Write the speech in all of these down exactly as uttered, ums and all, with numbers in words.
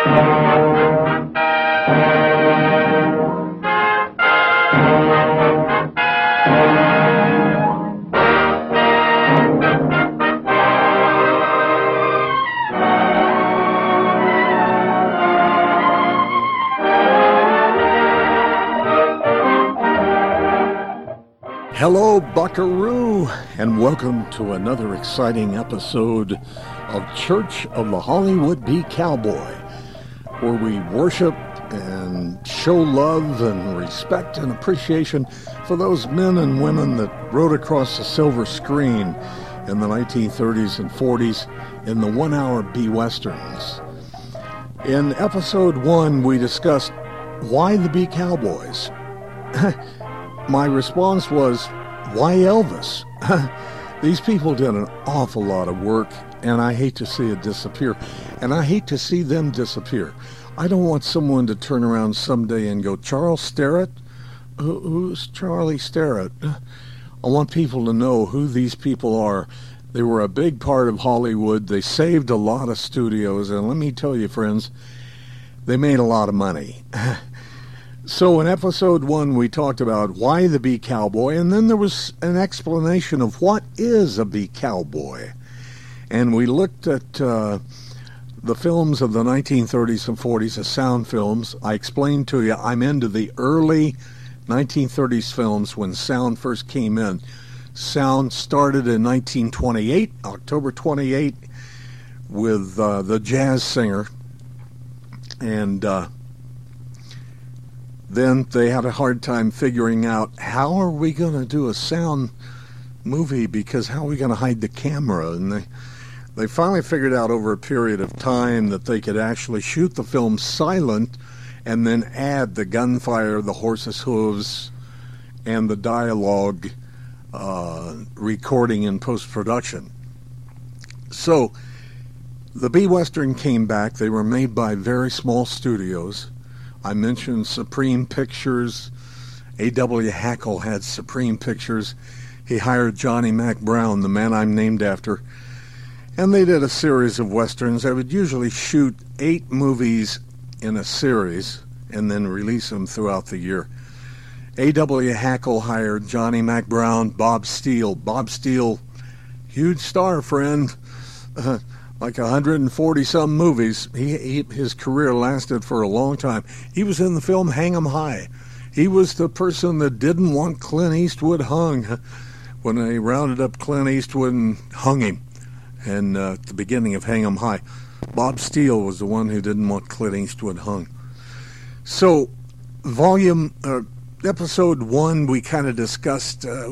Hello, Buckaroo, and welcome to another exciting episode of Church of the Hollywood B Cowboy, where we worship and show love and respect and appreciation for those men and women that rode across the silver screen in the nineteen thirties and forties in the one-hour B Westerns. In episode one, we discussed why the B Cowboys. My response was, why Elvis? These people did an awful lot of work, and I hate to see it disappear. And I hate to see them disappear. I don't want someone to turn around someday and go, Charles Starrett? Who, who's Charlie Starrett? I want people to know who these people are. They were a big part of Hollywood. They saved a lot of studios, and let me tell you, friends, they made a lot of money. So in episode one, we talked about why the B Cowboy, and then there was an explanation of what is a B Cowboy. And we looked at uh, the films of the nineteen thirties and forties, the sound films. I explained to you, I'm into the early nineteen thirties films when sound first came in. Sound started in nineteen twenty-eight, October twenty-eighth, with uh, the jazz singer, and uh, then they had a hard time figuring out, how are we going to do a sound movie, because how are we going to hide the camera? And they, they finally figured out over a period of time that they could actually shoot the film silent and then add the gunfire, the horse's hooves, and the dialogue uh, recording in post-production. So the B-Western came back. They were made by very small studios. I mentioned Supreme Pictures. A W Hackle had Supreme Pictures. He hired Johnny Mac Brown, the man I'm named after, and they did a series of Westerns. They would usually shoot eight movies in a series and then release them throughout the year. A W Hackle hired Johnny Mac Brown, Bob Steele. Bob Steele, huge star, friend. Uh, like one hundred forty-some movies. He, he His career lasted for a long time. He was in the film Hang 'em High. He was the person that didn't want Clint Eastwood hung when they rounded up Clint Eastwood and hung him. And uh, at the beginning of Hang 'em High, Bob Steele was the one who didn't want Clint Eastwood hung. So, volume, uh, episode one, we kind of discussed uh,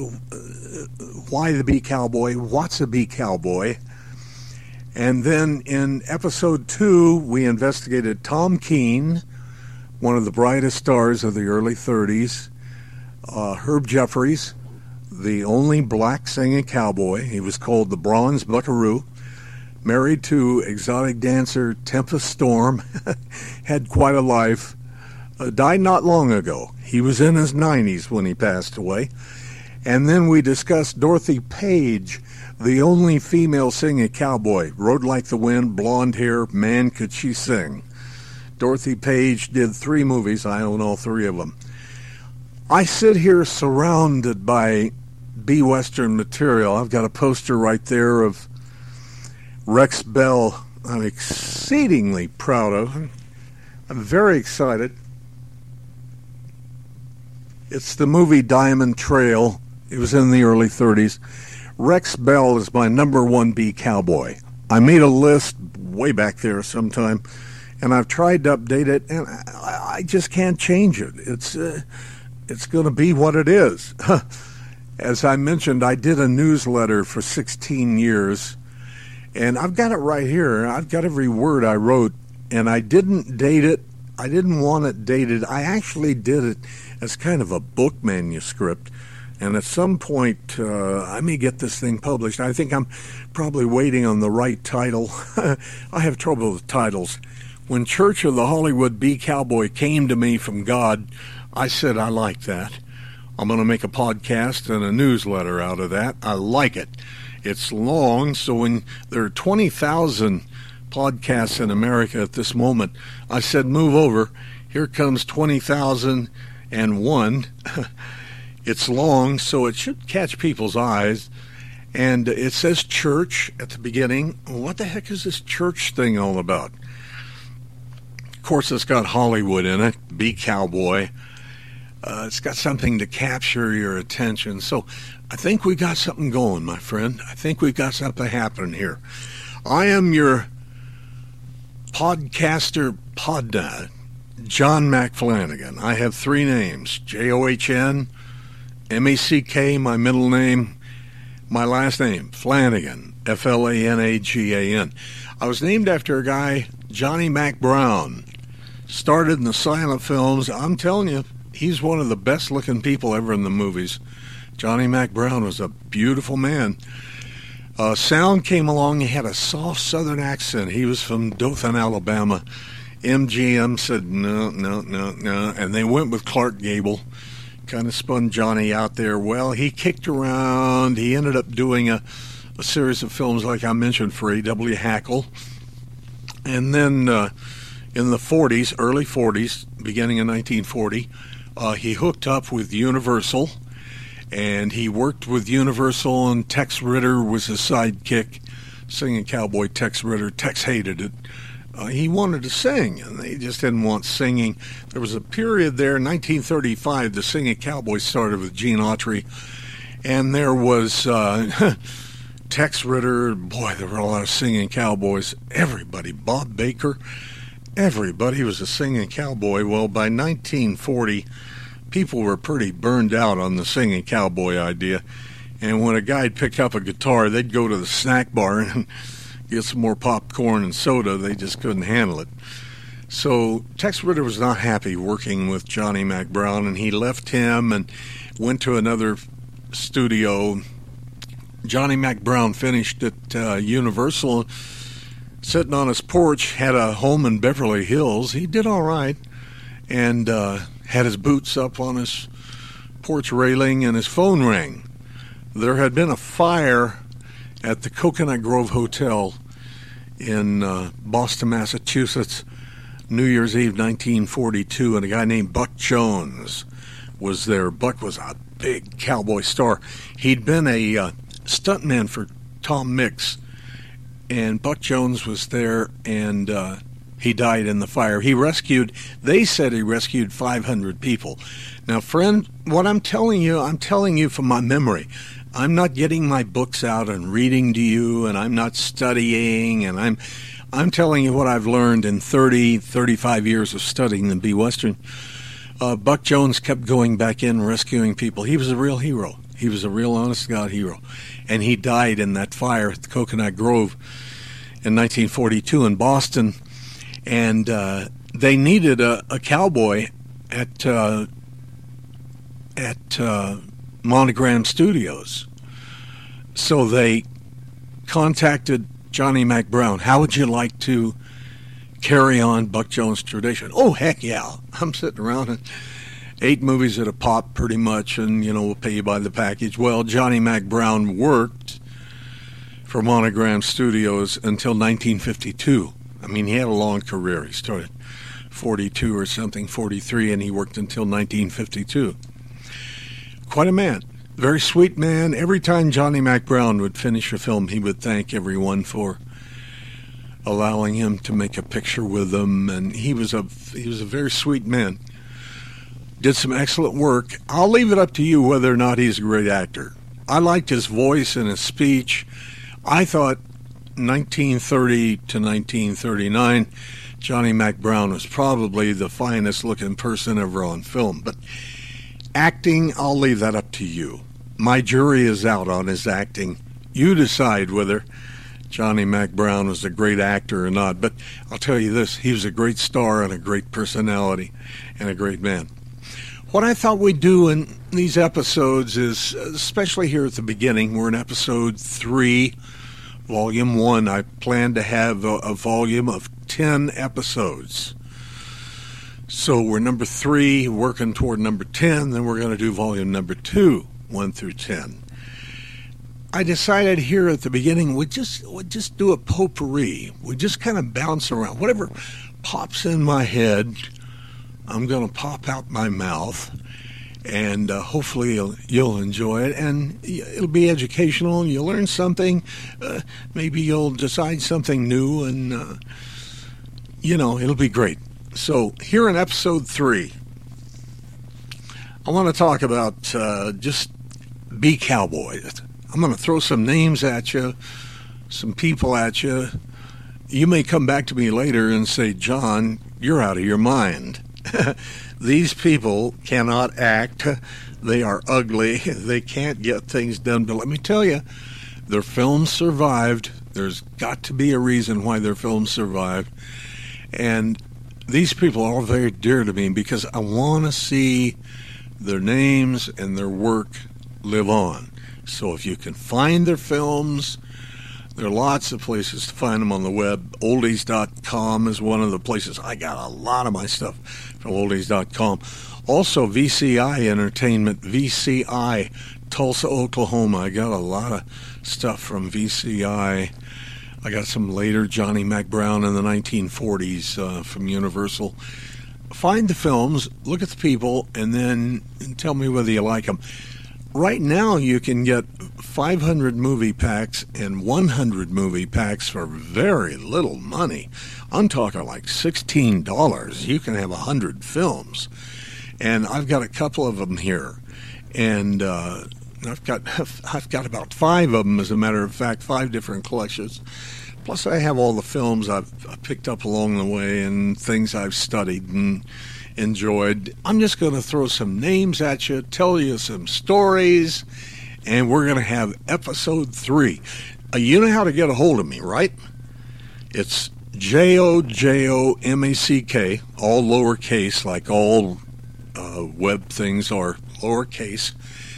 why the B Cowboy, what's a B Cowboy. And then in episode two, we investigated Tom Keene, one of the brightest stars of the early thirties, uh, Herb Jeffries, the only black singing cowboy. He was called the Bronze Buckaroo, married to exotic dancer Tempest Storm, had quite a life, uh, died not long ago. He was in his nineties when he passed away. And then we discussed Dorothy Page, the only female singing cowboy. Rode like the wind, blonde hair, man could she sing. Dorothy Page did three movies. I own all three of them. I sit here surrounded by B-Western material. I've got a poster right there of Rex Bell I'm exceedingly proud of. I'm very excited. It's the movie Diamond Trail. It was in the early thirties. Rex Bell is my number one B cowboy. I made a list way back there sometime, and I've tried to update it, and I, I just can't change it. It's uh, it's going to be what it is. As I mentioned, I did a newsletter for sixteen years, and I've got it right here. I've got every word I wrote, and I didn't date it. I didn't want it dated. I actually did it as kind of a book manuscript. And at some point, uh, I may get this thing published. I think I'm probably waiting on the right title. I have trouble with titles. When Church of the Hollywood B Cowboy came to me from God, I said, I like that. I'm going to make a podcast and a newsletter out of that. I like it. It's long, so when there are twenty thousand podcasts in America at this moment. I said, move over. Here comes twenty thousand one. It's long, so it should catch people's eyes. And it says church at the beginning. What the heck is this church thing all about? Of course, it's got Hollywood in it. Be Cowboy. Uh, it's got something to capture your attention. So I think we got something going, my friend. I think we've got something happening here. I am your podcaster podna, John Mack Flanagan. I have three names, J O H N, M A C K, my middle name, my last name, Flanagan, F L A N A G A N. I was named after a guy, Johnny Mack Brown. Started in the silent films. I'm telling you, he's one of the best-looking people ever in the movies. Johnny Mack Brown was a beautiful man. Uh, sound came along. He had a soft southern accent. He was from Dothan, Alabama. M G M said, no, no, no, no. And they went with Clark Gable. Kind of spun Johnny out there. Well, he kicked around. He ended up doing a, a series of films, like I mentioned, for A W Hackle. And then uh, in the forties, early forties, beginning in nineteen forty, uh, he hooked up with Universal. And he worked with Universal, and Tex Ritter was his sidekick, singing cowboy Tex Ritter. Tex hated it. Uh, he wanted to sing, and he just didn't want singing. There was a period there, in nineteen thirty-five, the Singing Cowboy started with Gene Autry, and there was uh, Tex Ritter. Boy, there were a lot of singing cowboys. Everybody, Bob Baker, everybody was a singing cowboy. Well, by nineteen forty, people were pretty burned out on the singing cowboy idea, and when a guy'd pick up a guitar, they'd go to the snack bar and get some more popcorn and soda. They just couldn't handle it. So Tex Ritter was not happy working with Johnny Mack Brown, and he left him and went to another studio. Johnny Mack Brown finished at uh, Universal, sitting on his porch, had a home in Beverly Hills. He did all right, and uh, had his boots up on his porch railing, and his phone rang. There had been a fire at the Coconut Grove Hotel in uh, Boston, Massachusetts, New Year's Eve, nineteen forty-two, and a guy named Buck Jones was there. Buck was a big cowboy star. He'd been a uh, stuntman for Tom Mix, and Buck Jones was there, and uh, he died in the fire. He rescued, they said he rescued five hundred people. Now, friend, what I'm telling you, I'm telling you from my memory. I'm not getting my books out and reading to you, and I'm not studying, and I'm I'm telling you what I've learned in thirty, thirty-five years of studying the B Western. Uh, Buck Jones kept going back in, rescuing people. He was a real hero. He was a real honest-to-God hero. And he died in that fire at the Coconut Grove in nineteen forty-two in Boston. And uh, they needed a, a cowboy at uh, at uh, Monogram Studios. So they contacted Johnny Mack Brown. How would you like to carry on Buck Jones' tradition? Oh, heck yeah. I'm sitting around and eight movies at a pop pretty much, and, you know, we'll pay you by the package. Well, Johnny Mack Brown worked for Monogram Studios until nineteen fifty-two. I mean, he had a long career. He started forty-two or something, forty-three, and he worked until nineteen fifty-two. Quite a man. Very sweet man. Every time Johnny Mack Brown would finish a film, he would thank everyone for allowing him to make a picture with them, and he was a he was a very sweet man. Did some excellent work. I'll leave it up to you whether or not he's a great actor. I liked his voice and his speech. I thought nineteen thirty to nineteen thirty-nine, Johnny Mack Brown was probably the finest looking person ever on film. But acting, I'll leave that up to you. My jury is out on his acting. You decide whether Johnny Mack Brown was a great actor or not. But I'll tell you this, he was a great star and a great personality and a great man. What I thought we'd do in these episodes is, especially here at the beginning, we're in episode three, volume one. I plan to have a, a volume of ten episodes. So we're number three, working toward number ten, then we're going to do volume number two, one through ten. I decided here at the beginning we just we just do a potpourri. We just kind of bounce around. Whatever pops in my head, I'm going to pop out my mouth, and uh, hopefully you'll, you'll enjoy it. And it'll be educational. You'll learn something. Uh, maybe you'll decide something new, and uh, you know it'll be great. So here in episode three, I want to talk about uh, just be cowboys. I'm going to throw some names at you, some people at you. You may come back to me later and say, John, you're out of your mind. These people cannot act. They are ugly. They can't get things done. But let me tell you, their films survived. There's got to be a reason why their films survived. And these people are all very dear to me because I want to see their names and their work live on. So if you can find their films, there are lots of places to find them on the web. oldies dot com is one of the places. I got a lot of my stuff from oldies dot com. Also, V C I Entertainment, V C I, Tulsa, Oklahoma. I got a lot of stuff from V C I. I got some later Johnny Mac Brown in the nineteen forties uh, from Universal. Find the films, look at the people, and then tell me whether you like them. Right now, you can get five hundred movie packs and one hundred movie packs for very little money. I'm talking like sixteen dollars. You can have one hundred films. And I've got a couple of them here. And uh, I've got I've got about five of them, as a matter of fact, five different collections. Plus, I have all the films I've picked up along the way and things I've studied and enjoyed. I'm just going to throw some names at you, tell you some stories, and we're going to have episode three. Uh, you know how to get a hold of me, right? It's J O J O M A C K, all lowercase, like all uh, web things are lowercase.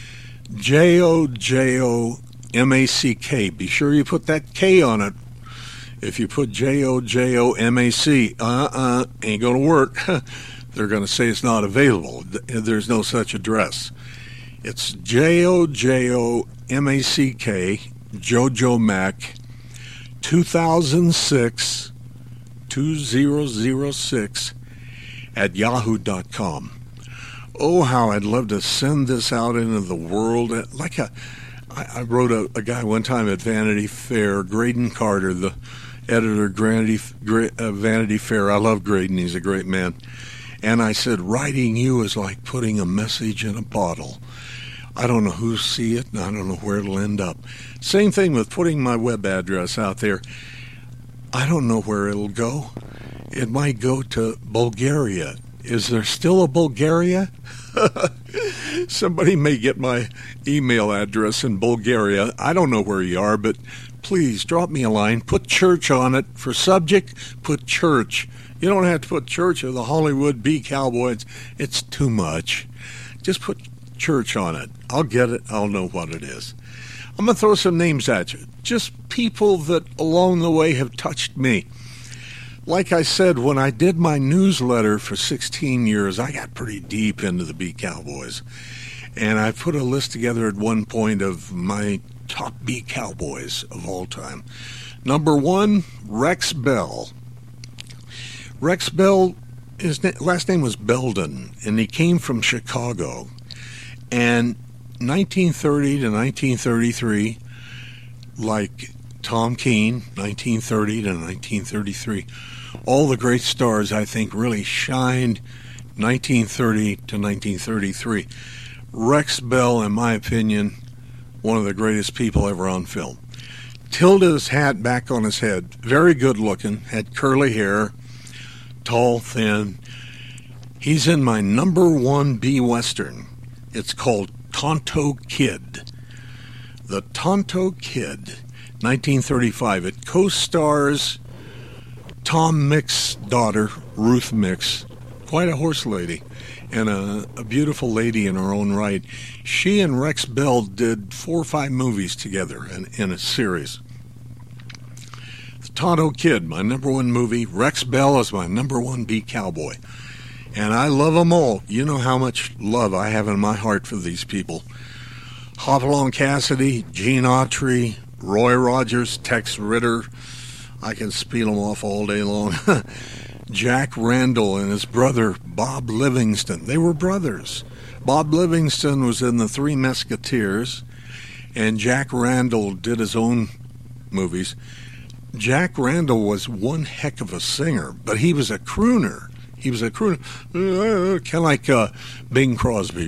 J O J O M A C K. Be sure you put that K on it. If you put J O J O M A C, uh-uh, ain't going to work. They're going to say it's not available. There's no such address. It's J O J O M A C K, Jojo Mac, two thousand six, two thousand six at yahoo dot com. Oh, how I'd love to send this out into the world. Like a, I, I wrote a, a guy one time at Vanity Fair, Graydon Carter, the editor, Vanity, uh, Vanity Fair. I love Graydon. He's a great man. And I said, writing you is like putting a message in a bottle. I don't know who'll see it, and I don't know where it'll end up. Same thing with putting my web address out there. I don't know where it'll go. It might go to Bulgaria. Is there still a Bulgaria? Somebody may get my email address in Bulgaria. I don't know where you are, but please drop me a line. Put church on it. For subject, put church. You don't have to put church or the Hollywood Bee Cowboys. It's too much. Just put church on it. I'll get it. I'll know what it is. I'm going to throw some names at you. Just people that along the way have touched me. Like I said, when I did my newsletter for sixteen years, I got pretty deep into the Bee Cowboys. And I put a list together at one point of my top Bee Cowboys of all time. Number one, Rex Bell. Rex Bell, his na- last name was Belden, and he came from Chicago. And nineteen thirty to nineteen thirty-three, like Tom Keene, nineteen thirty to nineteen thirty-three, all the great stars, I think, really shined nineteen thirty to nineteen thirty-three. Rex Bell, in my opinion, one of the greatest people ever on film. Tilted his hat back on his head, very good looking, had curly hair, tall, thin. He's in my number one Bee Western. It's called Tonto Kid. The Tonto Kid, nineteen thirty-five. It co-stars Tom Mix's daughter, Ruth Mix, quite a horse lady, and a, a beautiful lady in her own right. She and Rex Bell did four or five movies together in, in a series. The Tonto Kid, my number one movie. Rex Bell is my number one Bee Cowboy. And I love them all. You know how much love I have in my heart for these people. Hopalong Cassidy, Gene Autry, Roy Rogers, Tex Ritter. I can spiel them off all day long. Jack Randall and his brother Bob Livingston. They were brothers. Bob Livingston was in the Three Musketeers, and Jack Randall did his own movies. Jack Randall was one heck of a singer, but he was a crooner. He was a crooner, uh, kind of like uh, Bing Crosby.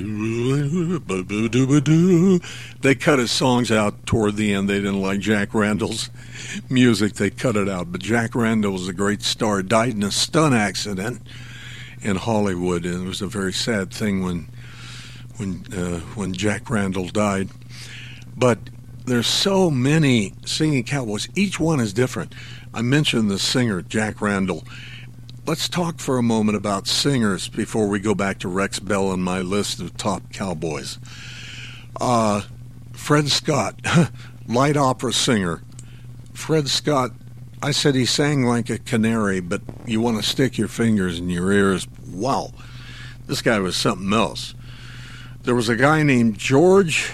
They cut his songs out toward the end. They didn't like Jack Randall's music. They cut it out. But Jack Randall was a great star. Died in a stunt accident in Hollywood, and it was a very sad thing when when uh, when Jack Randall died. But there's so many singing cowboys. Each one is different. I mentioned the singer, Jack Randall. Let's talk for a moment about singers before we go back to Rex Bell and my list of top cowboys. Uh, Fred Scott, light opera singer. Fred Scott, I said he sang like a canary, but you want to stick your fingers in your ears. Wow, this guy was something else. There was a guy named George,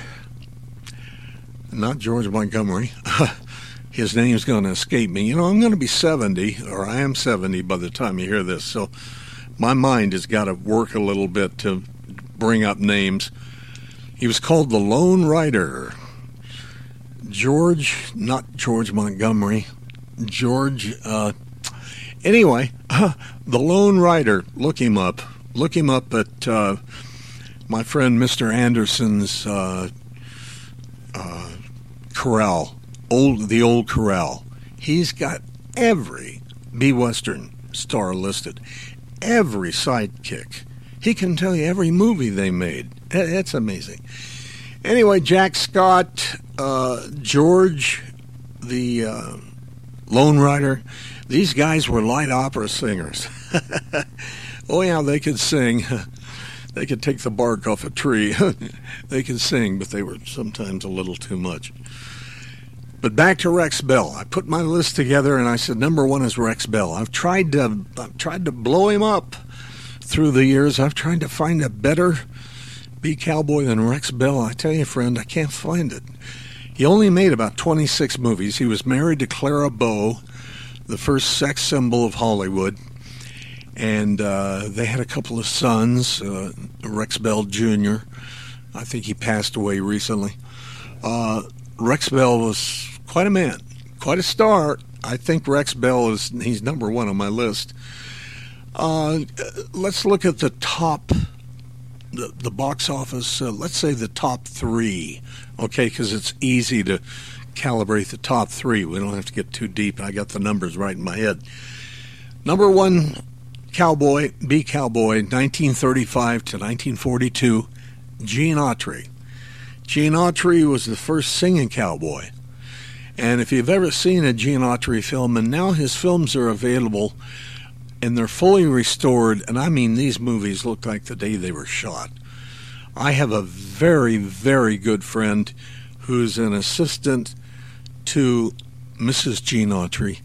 not George Montgomery. His name's going to escape me. You know, I'm going to be seventy, or I am seventy by the time you hear this, so my mind has got to work a little bit to bring up names. He was called the Lone Rider. George, not George Montgomery, George, uh, anyway, uh, the Lone Rider, look him up. Look him up at uh, my friend Mister Anderson's uh, uh, corral. Old, the old corral. He's got every B-Western star listed, every sidekick. He can tell you every movie they made. It's amazing. Anyway, Jack Scott, uh, George, the uh, Lone Rider, these guys were light opera singers. Oh yeah, they could sing. They could take the bark off a tree. They could sing, but they were sometimes a little too much. But back to Rex Bell. I put my list together and I said number one is Rex Bell. I've tried to I've tried to blow him up through the years. I've tried to find a better B cowboy than Rex Bell. I tell you, friend, I can't find it. He only made about twenty-six movies. He was married to Clara Bow, the first sex symbol of Hollywood. And uh, they had a couple of sons, uh, Rex Bell Junior I think he passed away recently. Uh, Rex Bell was quite a man, quite a star. I think Rex Bell is, he's number one on my list. Uh, let's look at the top, the, the box office, uh, let's say the top three, okay, because it's easy to calibrate the top three. We don't have to get too deep. I got the numbers right in my head. Number one cowboy, B cowboy, nineteen thirty-five to nineteen forty-two, Gene Autry. Gene Autry was the first singing cowboy. And if you've ever seen a Gene Autry film, and now his films are available, and they're fully restored, and I mean these movies look like the day they were shot. I have a very, very good friend who's an assistant to Missus Gene Autry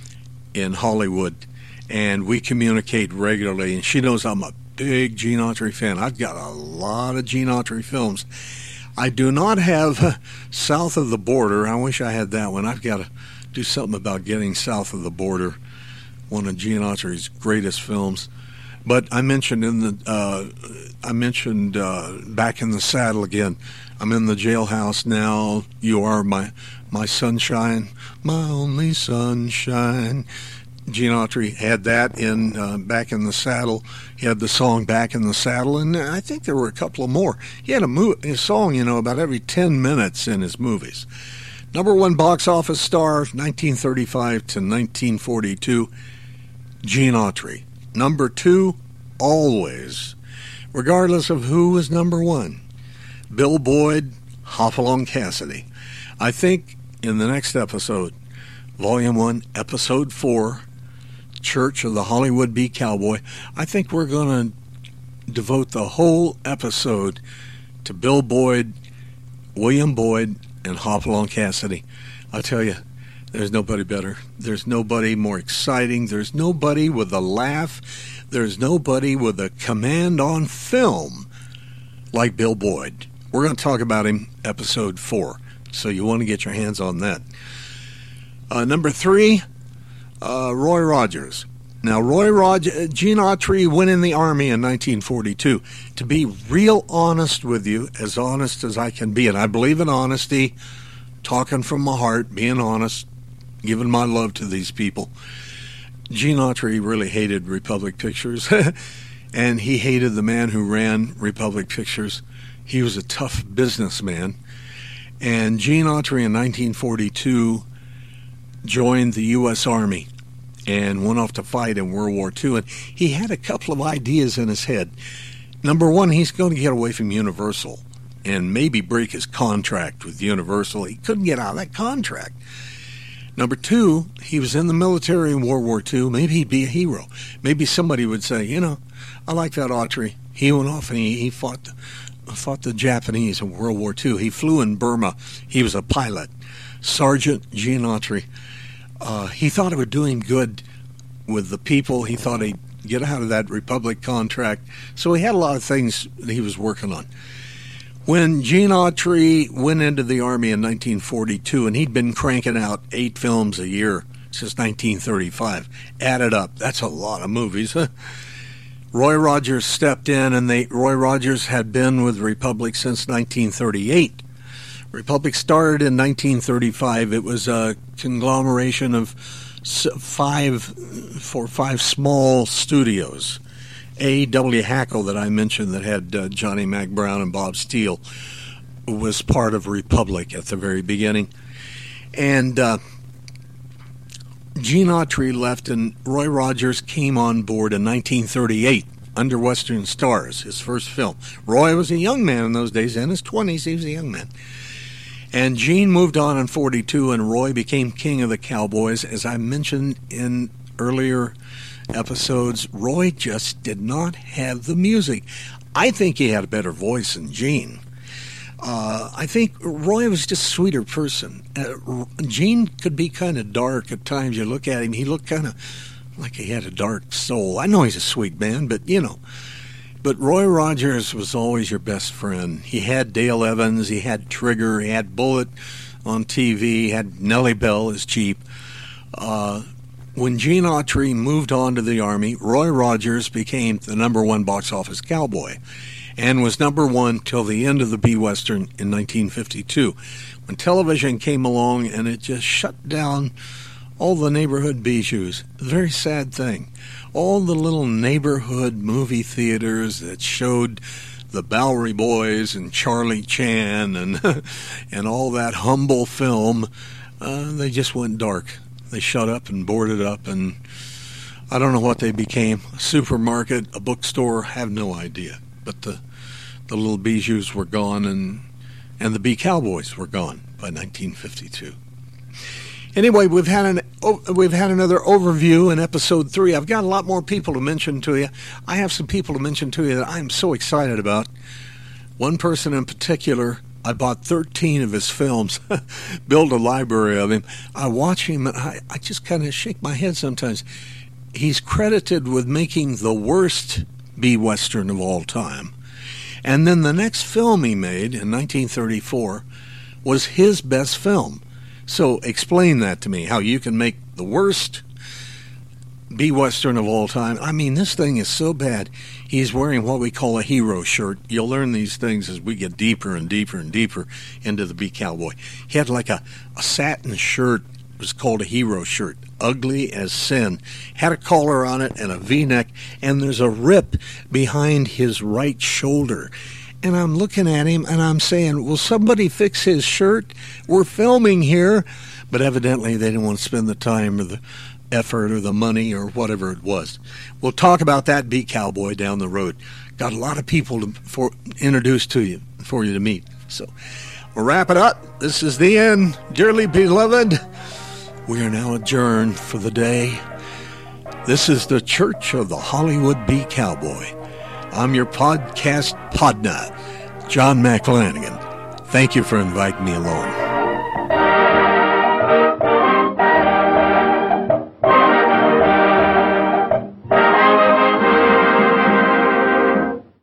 in Hollywood, and we communicate regularly, and she knows I'm a big Gene Autry fan. I've got a lot of Gene Autry films. I do not have uh, South of the Border. I wish I had that one. I've got to do something about getting South of the Border, one of Gene Autry's greatest films. But I mentioned in the uh, I mentioned uh, Back in the Saddle again. I'm in the jailhouse now. You are my my sunshine, my only sunshine. Gene Autry had that in uh, Back in the Saddle. He had the song Back in the Saddle, and I think there were a couple of more. He had a, mo- a song, you know, about every ten minutes in his movies. Number one box office star, nineteen thirty-five to nineteen forty-two, Gene Autry. Number two, always, regardless of who was number one, Bill Boyd, Hopalong Cassidy. I think in the next episode, Volume one, Episode four, Church of the Hollywood B Cowboy, I think we're going to devote the whole episode to Bill Boyd, William Boyd, and Hopalong Cassidy. I'll tell you, there's nobody better. There's nobody more exciting. There's nobody with a laugh. There's nobody with a command on film like Bill Boyd. We're going to talk about him episode four, so you want to get your hands on that. Uh, number three, uh, Roy Rogers. Now, Roy Rogers, Gene Autry went in the Army in nineteen forty-two. To be real honest with you, as honest as I can be, and I believe in honesty, talking from my heart, being honest, giving my love to these people, Gene Autry really hated Republic Pictures, and he hated the man who ran Republic Pictures. He was a tough businessman, and Gene Autry in nineteen forty-two joined the U S Army and went off to fight in World War Two, and he had a couple of ideas in his head. Number one, he's going to get away from Universal and maybe break his contract with Universal. He couldn't get out of that contract. Number two, he was in the military in World War Two. Maybe he'd be a hero. Maybe somebody would say, you know, I like that Autry. He went off and he, he fought, the, fought the Japanese in World War Two. He flew in Burma. He was a pilot. Sergeant Gene Autry. Uh, he thought it would do him good with the people. He thought he'd get out of that Republic contract. So he had a lot of things that he was working on. When Gene Autry went into the Army in nineteen forty-two, and he'd been cranking out eight films a year since nineteen thirty-five, added up, that's a lot of movies. Roy Rogers stepped in, and they, Roy Rogers had been with Republic since nineteen thirty-eight. Republic started in nineteen thirty-five. It was a conglomeration of five, four, five small studios. A W. Hackle that I mentioned that had uh, Johnny Mac Brown and Bob Steele was part of Republic at the very beginning. And uh, Gene Autry left, and Roy Rogers came on board in nineteen thirty-eight under Western Stars, his first film. Roy was a young man in those days. In his twenties, he was a young man. And Gene moved on in forty-two, and Roy became king of the Cowboys. As I mentioned in earlier episodes, Roy just did not have the music. I think he had a better voice than Gene. Uh, I think Roy was just a sweeter person. Uh, Gene could be kind of dark at times. You look at him, he looked kind of like he had a dark soul. I know he's a sweet man, but, you know. But Roy Rogers was always your best friend. He had Dale Evans, he had Trigger, he had Bullet on T V, he had Nellie Bell as Jeep. Uh, when Gene Autry moved on to the Army, Roy Rogers became the number one box office cowboy and was number one till the end of the B-Western in nineteen fifty-two. When television came along and it just shut down all the neighborhood bijous. Very sad thing. All the little neighborhood movie theaters that showed the Bowery Boys and Charlie Chan and and all that humble film, uh, they just went dark. They shut up and boarded up, and I don't know what they became. A supermarket, a bookstore, have no idea. But the the little bijous were gone, and and the B Cowboys were gone by nineteen fifty-two. Anyway, we've had an we've had another overview in episode three. I've got a lot more people to mention to you. I have some people to mention to you that I'm so excited about. One person in particular, I bought thirteen of his films, built a library of him. I watch him, and I, I just kind of shake my head sometimes. He's credited with making the worst B-Western of all time. And then the next film he made in nineteen thirty-four was his best film. So explain that to me, how you can make the worst B-Western of all time. I mean, this thing is so bad. He's wearing what we call a hero shirt. You'll learn these things as we get deeper and deeper and deeper into the B-Cowboy. He had like a, a satin shirt. It was called a hero shirt. Ugly as sin. Had a collar on it and a V-neck, and there's a rip behind his right shoulder. And I'm looking at him, and I'm saying, will somebody fix his shirt? We're filming here. But evidently they didn't want to spend the time or the effort or the money or whatever it was. We'll talk about that B-Cowboy down the road. Got a lot of people to for, introduced to you for you to meet. So we'll wrap it up. This is the end. Dearly beloved, we are now adjourned for the day. This is the Church of the Hollywood B-Cowboy. I'm your podcast podnut, John McLanigan. Thank you for inviting me along.